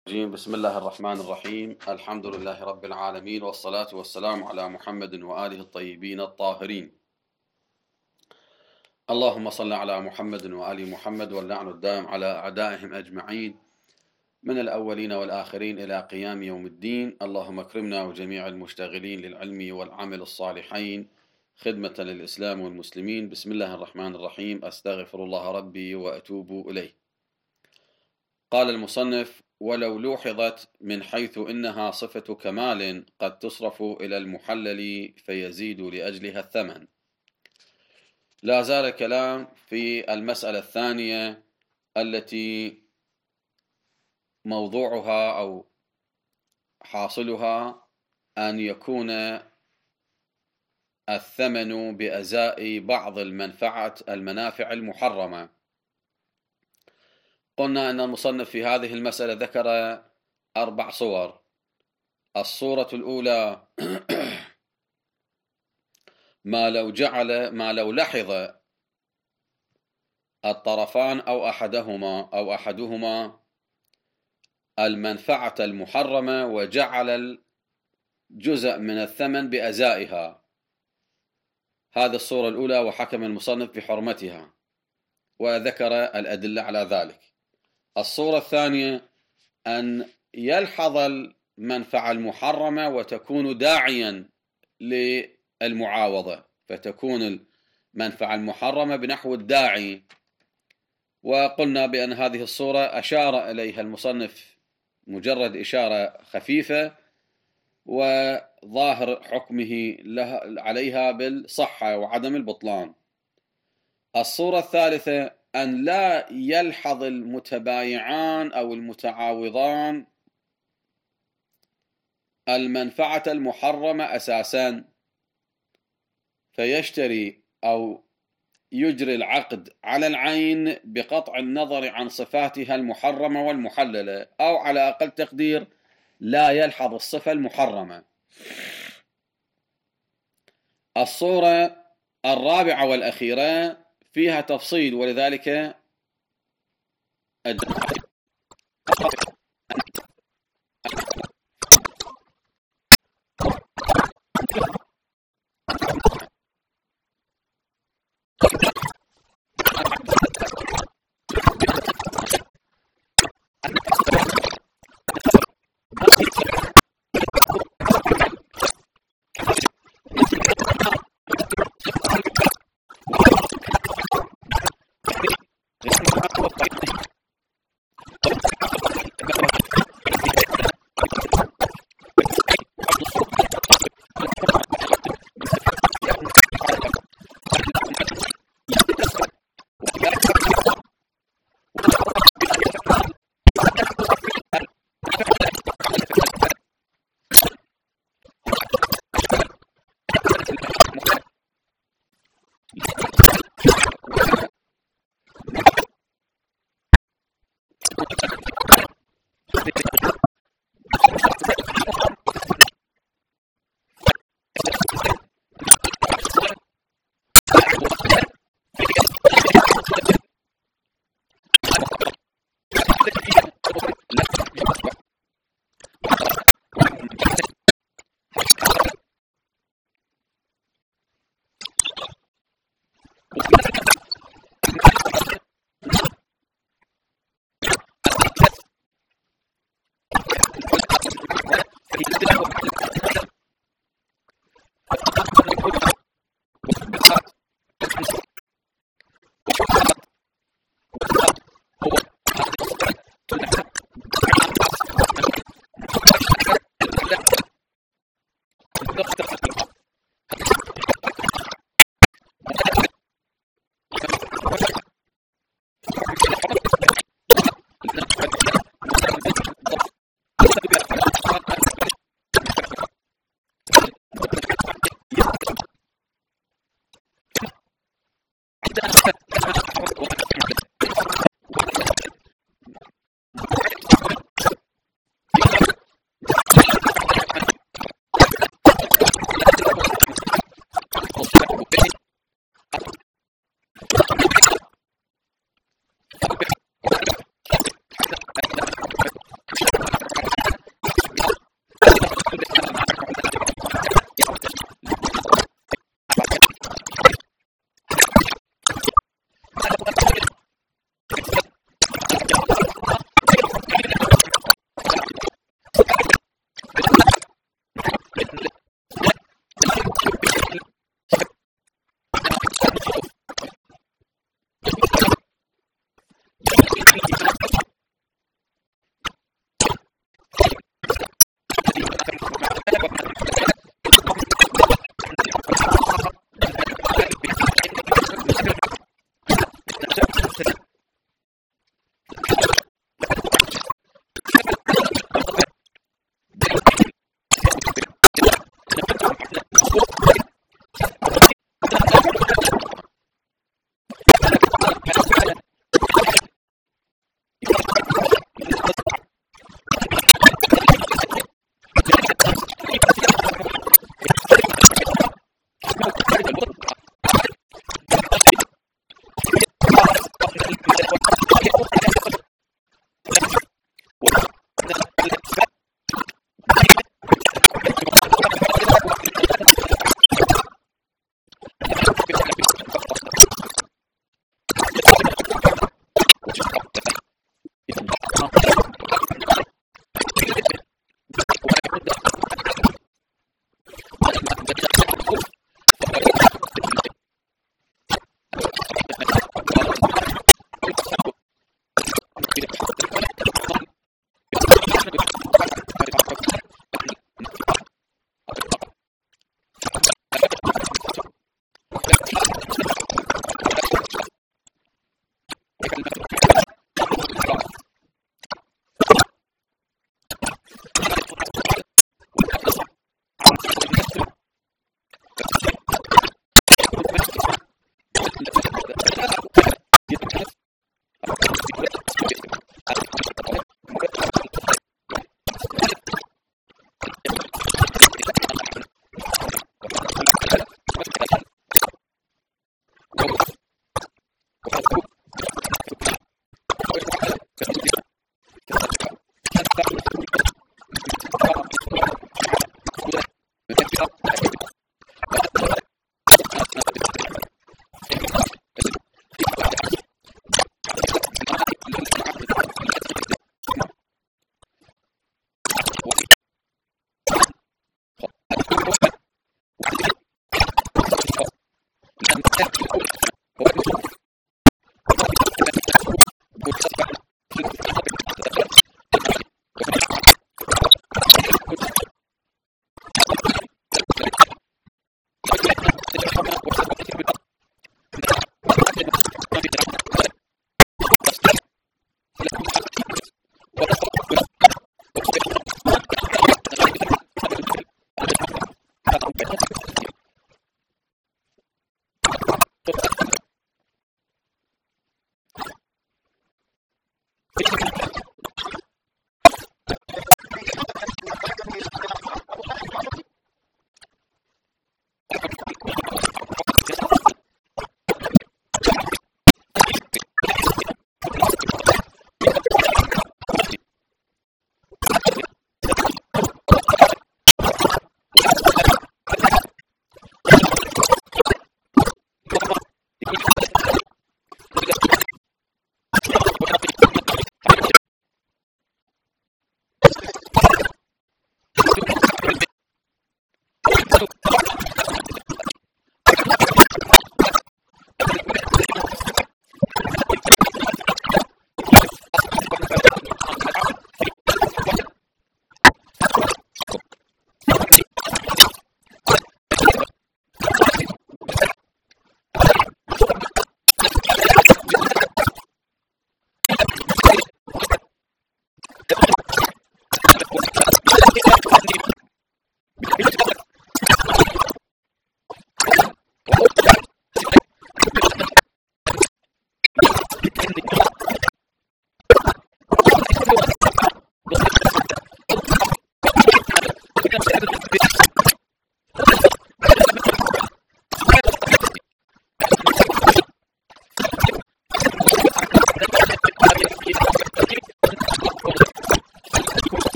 بسم الله الرحمن الرحيم. الحمد لله رب العالمين، والصلاة والسلام على محمد وآله الطيبين الطاهرين. اللهم صل على محمد وآل محمد، واللعن الدائم على أعدائهم أجمعين من الأولين والآخرين إلى قيام يوم الدين. اللهم اكرمنا وجميع المشتغلين للعلم والعمل الصالحين خدمة للإسلام والمسلمين. بسم الله الرحمن الرحيم. أستغفر الله ربي وأتوب إليه. قال المصنف: ولو لوحظت من حيث إنها صفة كمال قد تصرف إلى المحلل فيزيد لأجلها الثمن. لا زال الكلام في المسألة الثانية التي موضوعها أو حاصلها أن يكون الثمن بأزاء بعض المنافع المحرمة. قلنا أن المصنف في هذه المسألة ذكر 4 صور. الصورة الأولى ما لو لحظ الطرفان أو أحدهما المنفعة المحرمة وجعل الجزء من الثمن بأزائها. هذه الصورة الأولى، وحكم المصنف بحرمتها وذكر الأدلة على ذلك. الصورة الثانية أن يلحظ المنفعة المحرمة وتكون داعيا للمعاوضة، فتكون المنفعة المحرمة بنحو الداعي. وقلنا بأن هذه الصورة أشار إليها المصنف مجرد إشارة خفيفة، وظاهر حكمه عليها بالصحة وعدم البطلان. الصورة الثالثة أن لا يلحظ المتبايعان أو المتعاوضان المنفعة المحرمة أساسا، فيشتري أو يجري العقد على العين بقطع النظر عن صفاتها المحرمة والمحللة، أو على أقل تقدير لا يلحظ الصفة المحرمة. الصورة الرابعة والأخيرة فيها تفصيل، ولذلك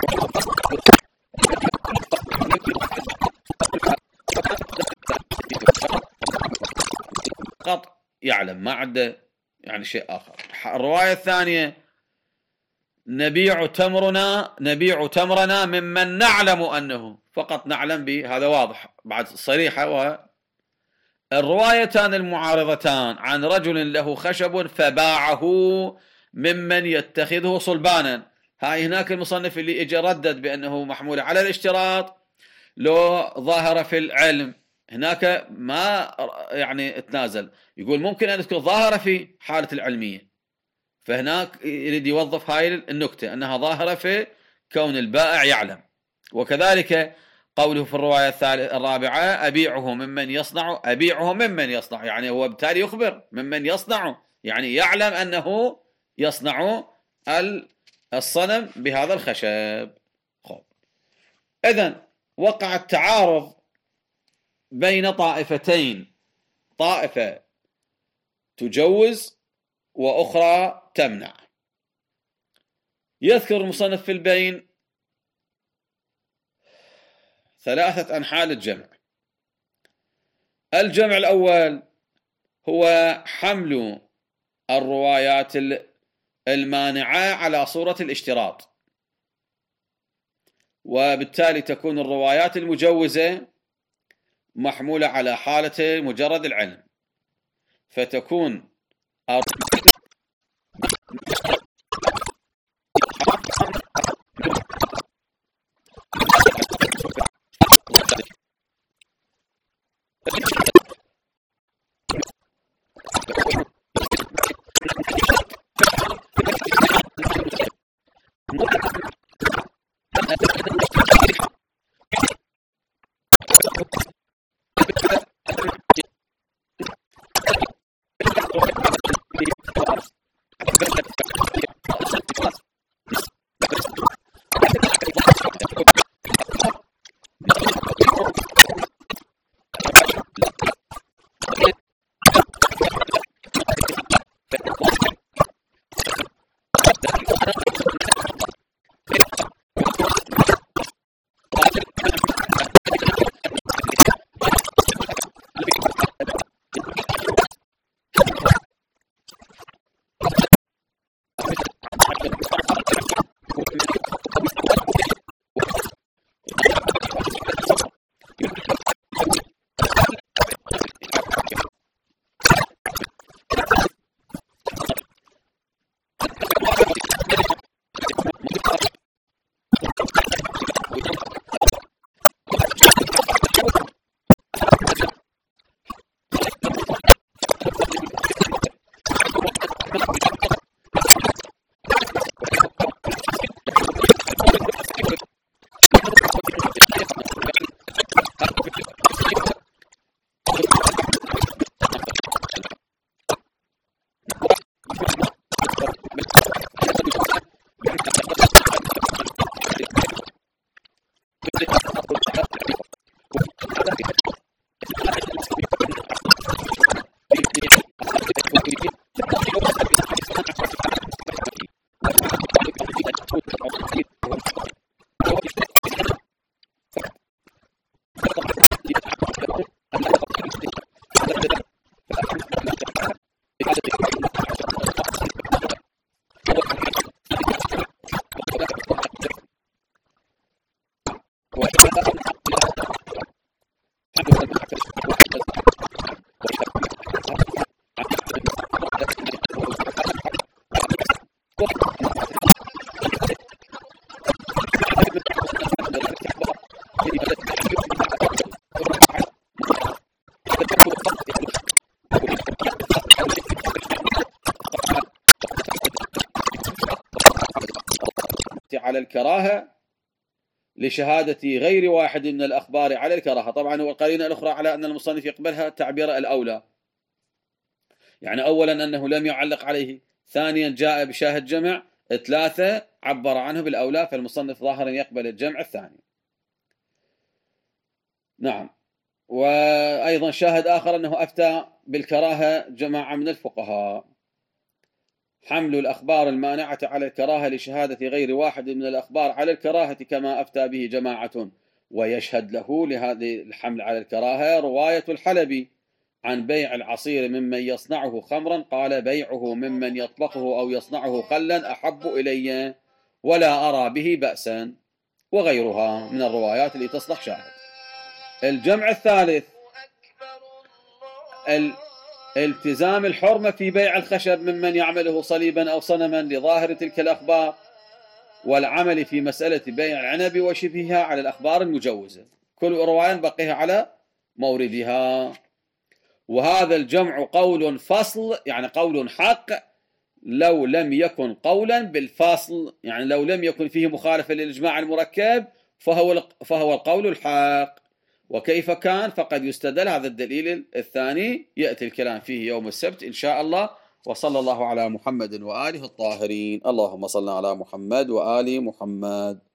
فقط يعلم، ما عنده يعني شيء آخر. الرواية الثانية: نبيع تمرنا ممن نعلم أنه، فقط نعلم به، هذا واضح بعد صريحة. والروايتان المعارضتان: عن رجل له خشب فباعه ممن يتخذه صلبانا. هاي هناك المصنف اللي اجى ردد بأنه محمول على الاشتراط لو ظاهر في العلم، هناك ما يعني تنازل، يقول ممكن أن تكون ظاهرة في حالة العلمية، فهناك يريد يوظف هاي النكتة أنها ظاهرة في كون البائع يعلم. وكذلك قوله في الرواية الرابعة: أبيعه ممن يصنع، يعني هو بالتالي يخبر ممن يصنع، يعني يعلم أنه يصنع الصنم بهذا الخشب. إذن وقع التعارض بين طائفتين، طائفة تجوز وأخرى تمنع. يذكر المصنف في البين 3 أنحاء للجمع. الجمع الأول هو حمل الروايات المانعة على صورة الاشتراط، وبالتالي تكون الروايات المجوزة محمولة على حالة مجرد العلم، فتكون على الكراهة لشهادة غير واحد من الأخبار على الكراهة. طبعا هو القرينة الأخرى على أن المصنف يقبلها تعبير الأولى، يعني أولا أنه لم يعلق عليه، ثانيا جاء بشاهد جمع، 3 عبر عنه بالأولى، فالمصنف ظاهرا يقبل الجمع الثاني. نعم. وأيضا شاهد آخر أنه أفتى بالكراهة جماعة من الفقهاء. حمل الأخبار المانعة على الكراهة لشهادة غير واحد من الأخبار على الكراهة كما أفتى به جماعة. ويشهد له لهذه الحمل على الكراهة رواية الحلبي عن بيع العصير ممن يصنعه خمرا، قال: بيعه ممن يطبخه أو يصنعه خلا أحب إلي ولا أرى به بأسا، وغيرها من الروايات اللي تصلح شاهد. الجمع الثالث: التزام الحرمة في بيع الخشب ممن يعمله صليبا أو صنما لظاهر تلك الأخبار، والعمل في مسألة بيع العنب وشبهها على الأخبار المجوزة. كل رواية بقيها على موردها. وهذا الجمع قول فصل، يعني قول حق، لو لم يكن قولا بالفصل، يعني لو لم يكن فيه مخالفة للإجماع المركب فهو القول الحق. وكيف كان؟ فقد يستدل، هذا الدليل الثاني يأتي الكلام فيه يوم السبت إن شاء الله. وصلى الله على محمد وآله الطاهرين. اللهم صل على محمد وآل محمد.